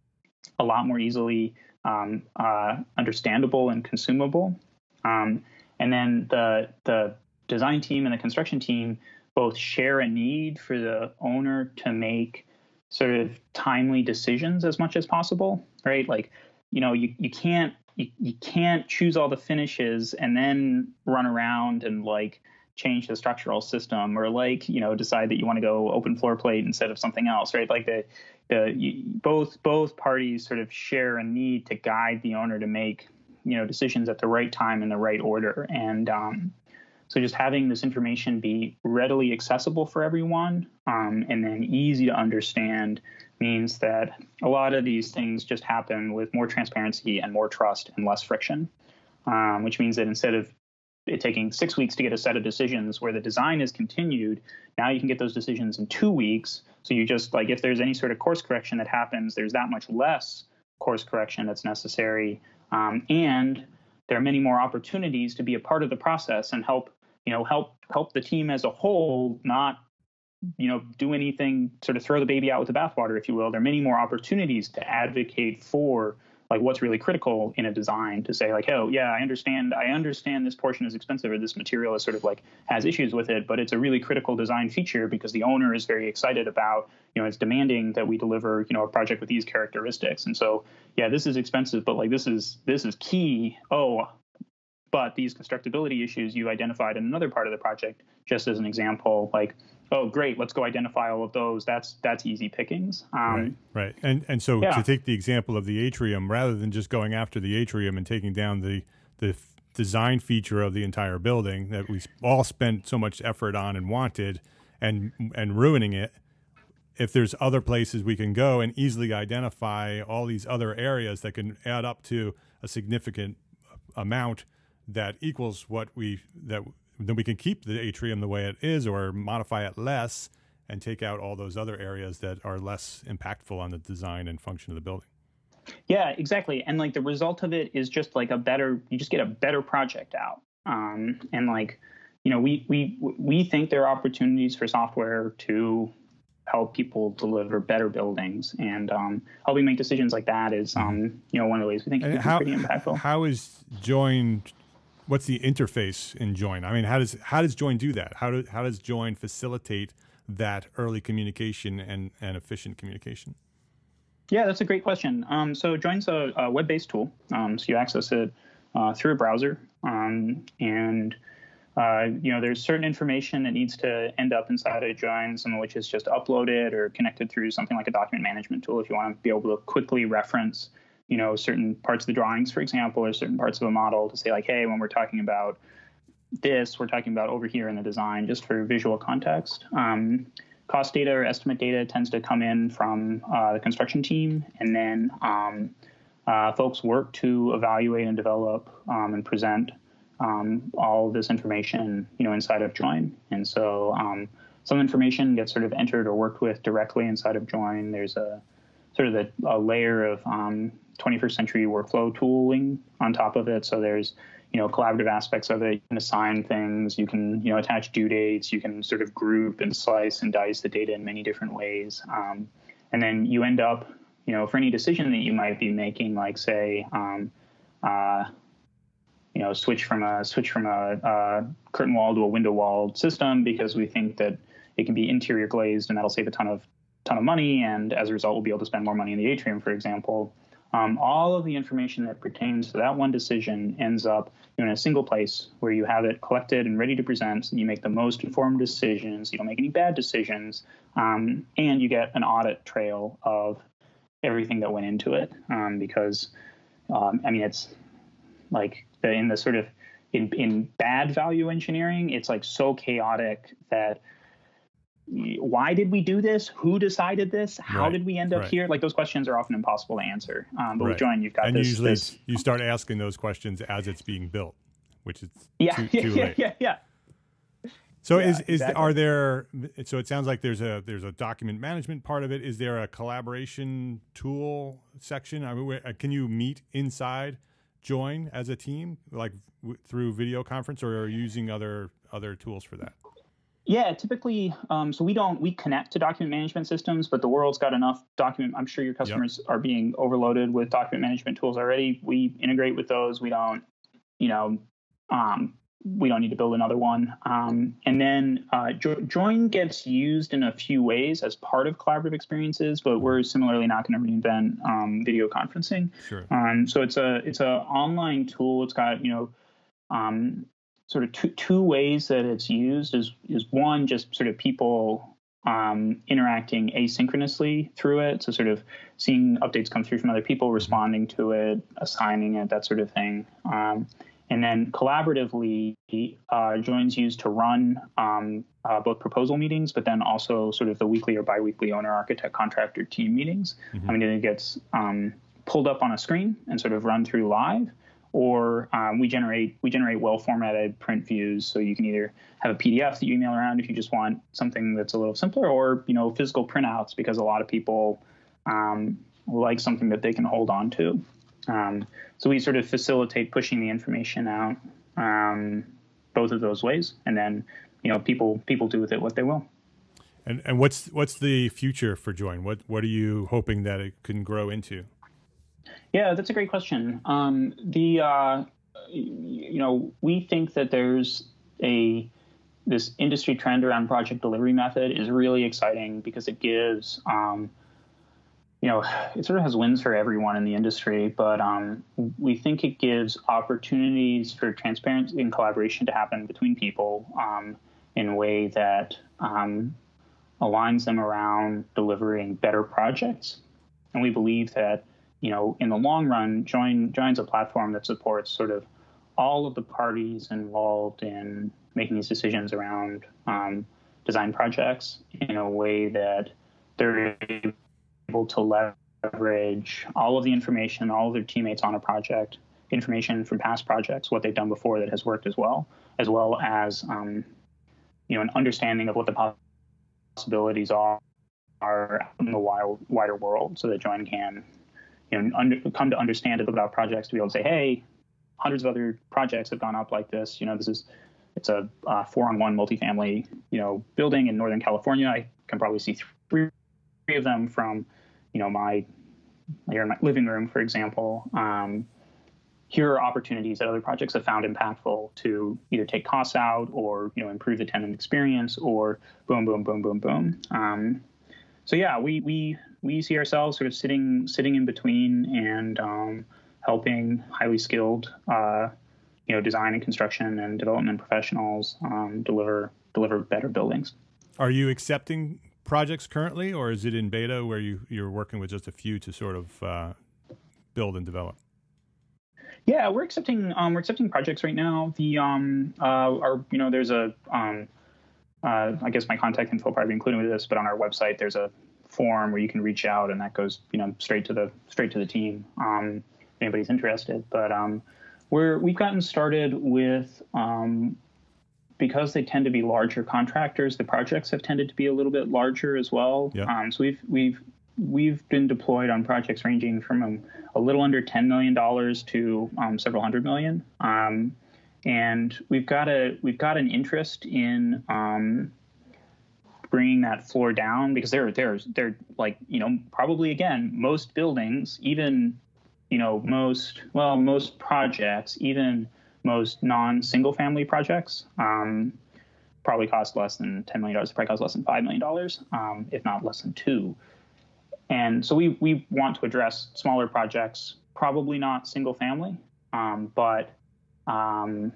a lot more easily um, uh, understandable and consumable. Um, and then the the design team and the construction team both share a need for the owner to make sort of timely decisions as much as possible, right? Like, you know, you, you can't you, you can't choose all the finishes and then run around and like change the structural system, or like, you know, decide that you want to go open floor plate instead of something else, right? Like the the you, both both parties sort of share a need to guide the owner to make, you know, decisions at the right time in the right order. And um, so just having this information be readily accessible for everyone um, and then easy to understand means that a lot of these things just happen with more transparency and more trust and less friction, um, which means that instead of it taking six weeks to get a set of decisions where the design is continued, now you can get those decisions in two weeks. So you just like, if there's any sort of course correction that happens, there's that much less course correction that's necessary. Um, and there are many more opportunities to be a part of the process and help, you know, help help the team as a whole, not, you know, do anything, sort of throw the baby out with the bathwater, if you will. There are many more opportunities to advocate for like what's really critical in a design, to say like, oh yeah, I understand, I understand this portion is expensive, or this material is sort of like has issues with it, but it's a really critical design feature because the owner is very excited about, you know, it's demanding that we deliver, you know, a project with these characteristics. And so, yeah, this is expensive, but like, this is, this is key. Oh, but these constructability issues you identified in another part of the project, just as an example, like, oh, great, let's go identify all of those. That's that's easy pickings. Um, right, right. And and so yeah. to take the example of the atrium, rather than just going after the atrium and taking down the the f- design feature of the entire building that we all spent so much effort on and wanted, and and ruining it, if there's other places we can go and easily identify all these other areas that can add up to a significant amount that equals what we that then we can keep the atrium the way it is or modify it less and take out all those other areas that are less impactful on the design and function of the building. Yeah, exactly. And like the result of it is just like a better, you just get a better project out. Um, and like, you know, we, we, we think there are opportunities for software to help people deliver better buildings, and um, helping make decisions like that is, um, you know, one of the ways we think it's pretty impactful. How is Join, what's the interface in Join? I mean, how does, how does Join do that? How do, how does Join facilitate that early communication and, and efficient communication? Yeah, that's a great question. Um, so Join's a, a web-based tool. Um, so you access it uh, through a browser, um, and uh, you know there's certain information that needs to end up inside of Join, some of which is just uploaded or connected through something like a document management tool. If you want to be able to quickly reference, you know, certain parts of the drawings, for example, or certain parts of a model to say like, hey, when we're talking about this, we're talking about over here in the design, just for visual context. Um, Cost data or estimate data tends to come in from uh, the construction team, and then um, uh, folks work to evaluate and develop um, and present um, all of this information, you know, inside of Join. And so um, some information gets sort of entered or worked with directly inside of Join. There's a sort of a, a layer of um, twenty-first century workflow tooling on top of it. So there's you know, collaborative aspects of it. You can assign things, you can, you know, attach due dates, you can sort of group and slice and dice the data in many different ways. Um, and then you end up, you know, for any decision that you might be making, like say, um, uh, you know, switch from a switch from a, a curtain wall to a window walled system because we think that it can be interior glazed and that'll save a ton of ton of money, and as a result, we'll be able to spend more money in the atrium, for example. Um, all of the information that pertains to that one decision ends up in a single place where you have it collected and ready to present, so you make the most informed decisions, you don't make any bad decisions, um, and you get an audit trail of everything that went into it. Um, because, um, I mean, it's like the, in the sort of, in, in bad value engineering, it's like so chaotic that why did we do this? Who decided this? How right. did we end up right. here? Like those questions are often impossible to answer. Um, but right. with Join, you've got and this. And usually this, you start asking those questions as it's being built, which is yeah, too, yeah, too yeah, late. yeah, yeah. So yeah, is is exactly. are there? So it sounds like there's a there's a document management part of it. Is there a collaboration tool section? I mean, where, can you meet inside Join as a team, like w- through video conference, or are you using other other tools for that? Yeah, typically, um, so we don't, we connect to document management systems, but the world's got enough document. I'm sure your customers yep. are being overloaded with document management tools already. We integrate with those. We don't, you know, um, we don't need to build another one. Um, and then uh, jo- Join gets used in a few ways as part of collaborative experiences, but we're similarly not going to reinvent um, video conferencing. Sure. Um, so it's a, it's a online tool. It's got, you know, um, sort of two, two ways that it's used is, is one, just sort of people um, interacting asynchronously through it. So sort of seeing updates come through from other people, responding to it, assigning it, that sort of thing. Um, and then collaboratively, uh, Join's used to run um, uh, both proposal meetings, but then also sort of the weekly or biweekly owner, architect, contractor team meetings. Mm-hmm. I mean, it gets um, pulled up on a screen and sort of run through live. Or um, we generate we generate well-formatted print views, so you can either have a P D F that you email around if you just want something that's a little simpler, or you know physical printouts because a lot of people um, like something that they can hold on to. Um, so we sort of facilitate pushing the information out um, both of those ways, and then you know people people do with it what they will. And and what's what's the future for Join? What what are you hoping that it can grow into? Yeah, that's a great question. Um, the uh, you know we think that there's a this industry trend around project delivery method is really exciting because it gives um, you know it sort of has wins for everyone in the industry, but um, we think it gives opportunities for transparency and collaboration to happen between people um, in a way that um, aligns them around delivering better projects, and we believe that. You know, in the long run, Join Join's a platform that supports sort of all of the parties involved in making these decisions around um, design projects in a way that they're able to leverage all of the information, all of their teammates on a project information from past projects, what they've done before that has worked as well, as well as um, you know, an understanding of what the possibilities are, are in the wild, wider world, so that Join can, you know, under, come to understand about projects, to be able to say, hey, hundreds of other projects have gone up like this. You know, this is, it's a uh, four-on-one multifamily, you know, building in Northern California. I can probably see three, three of them from, you know, my, here in my living room, for example. Um, here are opportunities that other projects have found impactful to either take costs out or, you know, improve the tenant experience, or boom, boom, boom, boom, boom. Um, so yeah, we we we see ourselves sort of sitting sitting in between and um, helping highly skilled, uh, you know, design and construction and development professionals um, deliver deliver better buildings. Are you accepting projects currently, or is it in beta where you you're working with just a few to sort of uh, build and develop? Yeah, we're accepting um, we're accepting projects right now. The um uh our you know there's a um uh I guess my contact info will probably be included with this, but on our website there's a form where you can reach out, and that goes you know straight to the straight to the team um if anybody's interested. But um we're we've gotten started with um because they tend to be larger contractors. The projects have tended to be a little bit larger as well. Yeah. Um so we've we've We've been deployed on projects ranging from a, a little under ten million dollars to um, several hundred million. Um, and we've got a we've got an interest in um, bringing that floor down, because they're they're they're like you know probably again most buildings, even you know most well most projects, even most non-single family projects, um, probably cost less than ten million dollars. Probably cost less than five million dollars, um, if not less than two. And so we, we want to address smaller projects, probably not single family, um, but um,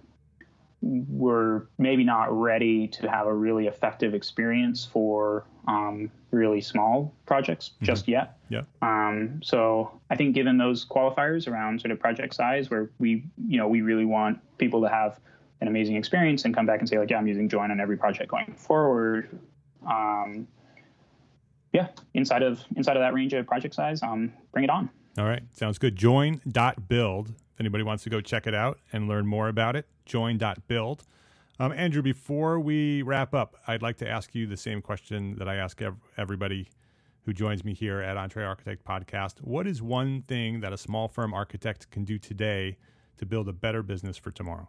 we're maybe not ready to have a really effective experience for um, really small projects mm-hmm. just yet. Yeah. Um, so I think given those qualifiers around sort of project size, where we, you know, we really want people to have an amazing experience and come back and say, like, yeah, I'm using Join on every project going forward. Um, Yeah, inside of inside of that range of project size, um, bring it on. All right, sounds good. Join dot build. If anybody wants to go check it out and learn more about it, join dot build. Um, Andrew, before we wrap up, I'd like to ask you the same question that I ask ev- everybody who joins me here at EntreArchitect Podcast. What is one thing that a small firm architect can do today to build a better business for tomorrow?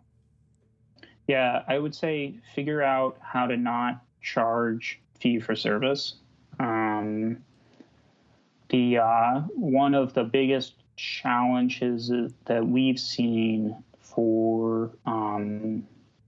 Yeah, I would say figure out how to not charge fee for service. Um, the uh, one of the biggest challenges that we've seen for um,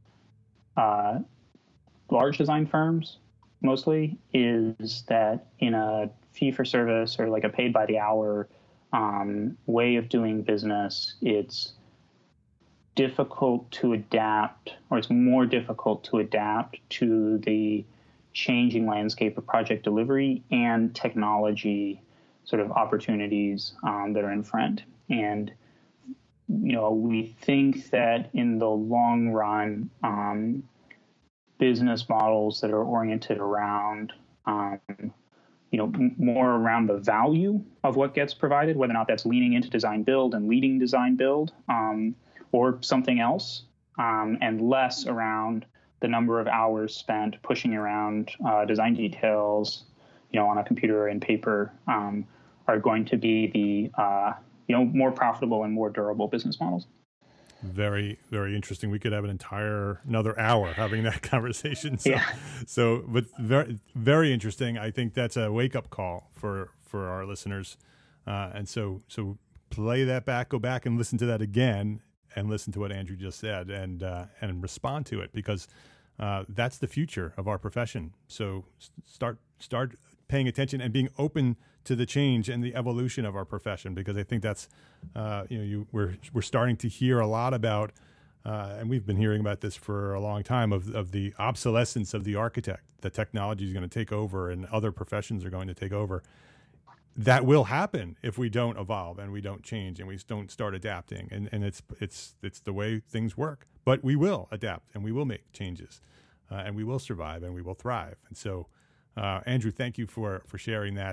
uh, large design firms mostly is that in a fee for service or like a paid by the hour um, way of doing business, it's difficult to adapt, or it's more difficult to adapt to the changing landscape of project delivery and technology sort of opportunities um, that are in front. And, you know, we think that in the long run, um, business models that are oriented around, um, you know, m- more around the value of what gets provided, whether or not that's leaning into design build and leading design build um, or something else, um, and less around the number of hours spent pushing around uh, design details, you know, on a computer and paper, um, are going to be the, uh, you know, more profitable and more durable business models. Very, very interesting. We could have an entire another hour having that conversation. So, yeah. so, but very, very interesting. I think that's a wake up call for for our listeners. Uh, and so, so play that back, go back and listen to that again, and listen to what Andrew just said, and uh, and respond to it, because uh, that's the future of our profession. So start start paying attention and being open to the change and the evolution of our profession, because I think that's uh, you know you we're we're starting to hear a lot about, uh, and we've been hearing about this for a long time, of of the obsolescence of the architect. The technology is going to take over, and other professions are going to take over. That will happen if we don't evolve and we don't change and we don't start adapting. And, and it's it's it's the way things work. But we will adapt and we will make changes, uh, and we will survive and we will thrive. And so, uh, Andrew, thank you for, for sharing that.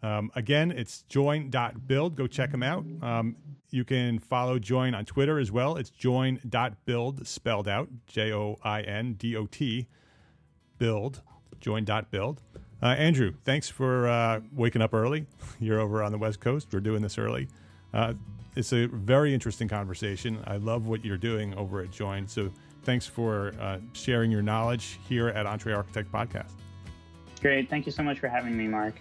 Um, again, it's join dot build. Go check them out. Um, you can follow Join on Twitter as well. It's join dot build, spelled out, J O I N D O T, build, join dot build. Uh, Andrew, thanks for uh, waking up early. You're over on the West Coast. We're doing this early. Uh, it's a very interesting conversation. I love what you're doing over at Join. So thanks for uh, sharing your knowledge here at EntreArchitect Podcast. Great. Thank you so much for having me, Mark.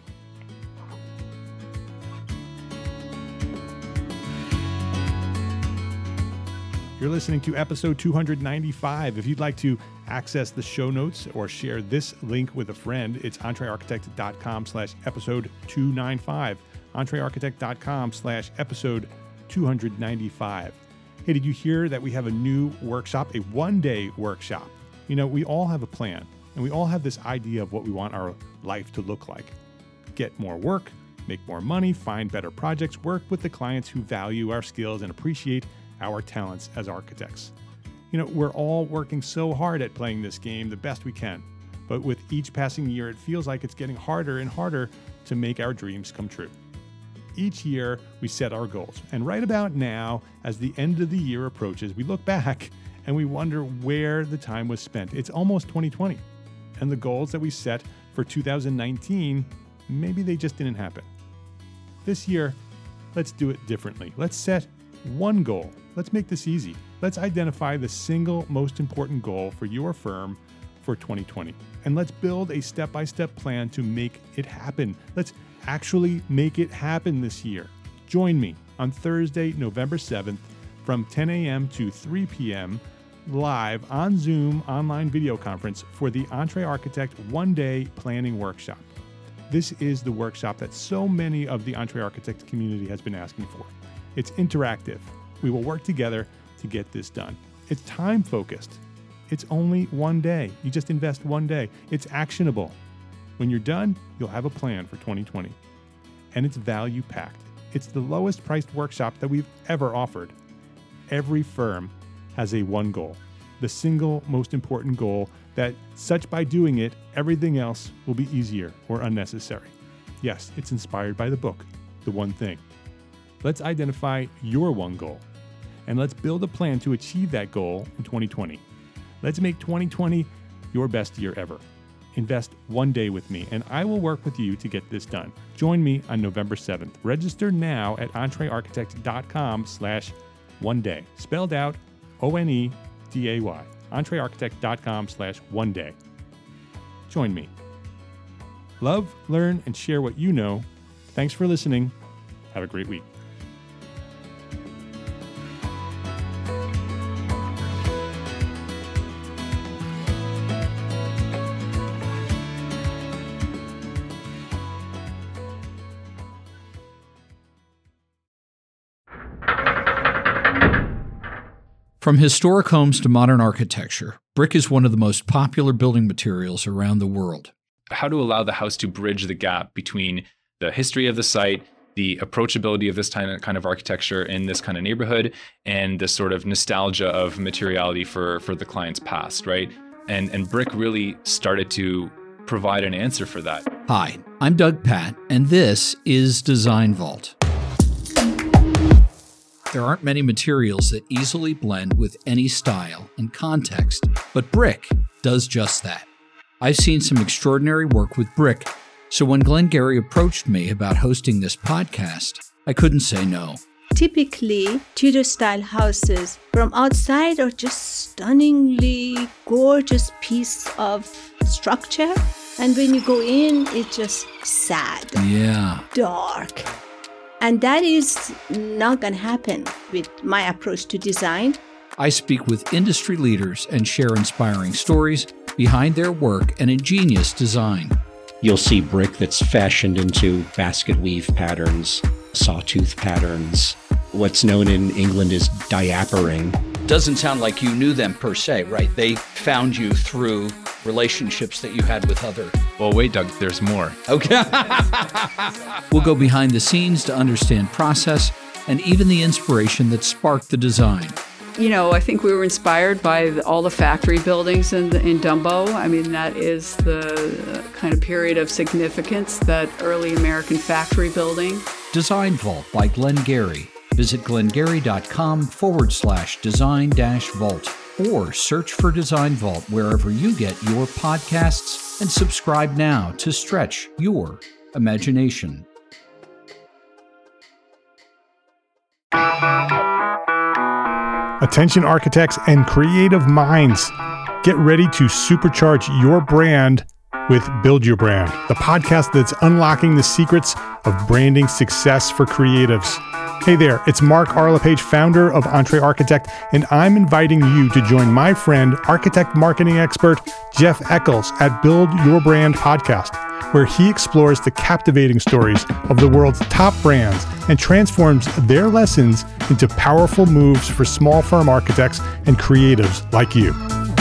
You're listening to episode two ninety-five. If you'd like to access the show notes or share this link with a friend, it's entrearchitect.com slash episode 295. entrearchitect.com slash episode 295. Hey, did you hear that we have a new workshop, a one-day workshop? You know, we all have a plan, and we all have this idea of what we want our life to look like. Get more work, make more money, find better projects, work with the clients who value our skills and appreciate our talents as architects. You know, we're all working so hard at playing this game the best we can, but with each passing year, it feels like it's getting harder and harder to make our dreams come true. Each year, we set our goals, and right about now, as the end of the year approaches, we look back and we wonder where the time was spent. It's almost twenty twenty, and the goals that we set for two thousand nineteen, maybe they just didn't happen. This year, let's do it differently. Let's set one goal. Let's make this easy. Let's identify the single most important goal for your firm for twenty twenty. And let's build a step-by-step plan to make it happen. Let's actually make it happen this year. Join me on Thursday, November seventh from ten a.m. to three p.m. live on Zoom online video conference for the EntreArchitect one-day planning workshop. This is the workshop that so many of the EntreArchitect community has been asking for. It's interactive. We will work together to get this done. It's time-focused. It's only one day. You just invest one day. It's actionable. When you're done, you'll have a plan for twenty twenty. And it's value-packed. It's the lowest-priced workshop that we've ever offered. Every firm has a one goal, the single most important goal that such by doing it, everything else will be easier or unnecessary. Yes, it's inspired by the book, The One Thing. Let's identify your one goal, and let's build a plan to achieve that goal in twenty twenty. Let's make twenty twenty your best year ever. Invest one day with me, and I will work with you to get this done. Join me on November seventh. Register now at entrearchitect.com slash one day. Spelled out O N E D A Y. entrearchitect.com slash one day. Join me. Love, learn, and share what you know. Thanks for listening. Have a great week. From historic homes to modern architecture, brick is one of the most popular building materials around the world. How to allow the house to bridge the gap between the history of the site, the approachability of this kind of architecture in this kind of neighborhood, and the sort of nostalgia of materiality for, for the client's past, right? And, and brick really started to provide an answer for that. Hi, I'm Doug Patt, and this is Design Vault. There aren't many materials that easily blend with any style and context, but brick does just that. I've seen some extraordinary work with brick, so when Glenn Gary approached me about hosting this podcast, I couldn't say no. Typically, Tudor-style houses from outside are just stunningly gorgeous piece of structure, and when you go in, it's just sad, yeah, dark. And that is not going to happen with my approach to design. I speak with industry leaders and share inspiring stories behind their work and ingenious design. You'll see brick that's fashioned into basket weave patterns, sawtooth patterns. What's known in England as diapering. Doesn't sound like you knew them per se, right? They found you through relationships that you had with other... Well, wait, Doug, there's more. Okay. We'll go behind the scenes to understand process and even the inspiration that sparked the design. you know, I think we were inspired by the, all the factory buildings in, in Dumbo. I mean, that is the kind of period of significance, that early American factory building. Design Vault by Glengarry. Visit glengarry.com forward slash design dash vault or search for Design Vault wherever you get your podcasts and subscribe now to stretch your imagination. Attention architects and creative minds, get ready to supercharge your brand with Build Your Brand, the podcast that's unlocking the secrets of branding success for creatives. Hey there, it's Mark R. LePage, founder of Entre Architect, and I'm inviting you to join my friend, architect marketing expert Jeff Eccles at Build Your Brand podcast, where he explores the captivating stories of the world's top brands and transforms their lessons into powerful moves for small firm architects and creatives like you.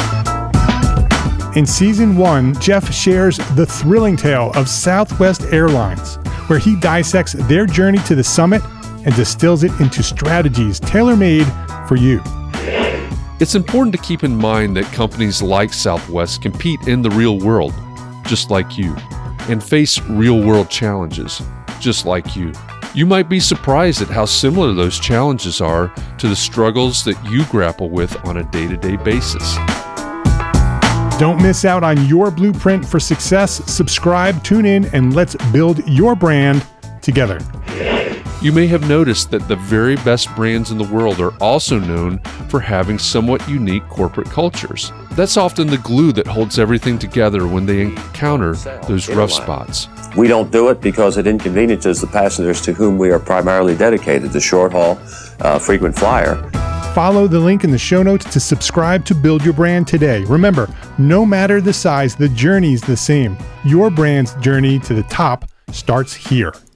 In season one, Jeff shares the thrilling tale of Southwest Airlines, where he dissects their journey to the summit and distills it into strategies tailor-made for you. It's important to keep in mind that companies like Southwest compete in the real world, just like you, and face real-world challenges, just like you. You might be surprised at how similar those challenges are to the struggles that you grapple with on a day-to-day basis. Don't miss out on your blueprint for success. Subscribe, tune in, and let's build your brand together. You may have noticed that the very best brands in the world are also known for having somewhat unique corporate cultures. That's often the glue that holds everything together when they encounter those rough spots. We don't do it because it inconveniences the passengers to whom we are primarily dedicated, the short haul, uh, frequent flyer. Follow the link in the show notes to subscribe to Build Your Brand today. Remember, no matter the size, the journey's the same. Your brand's journey to the top starts here.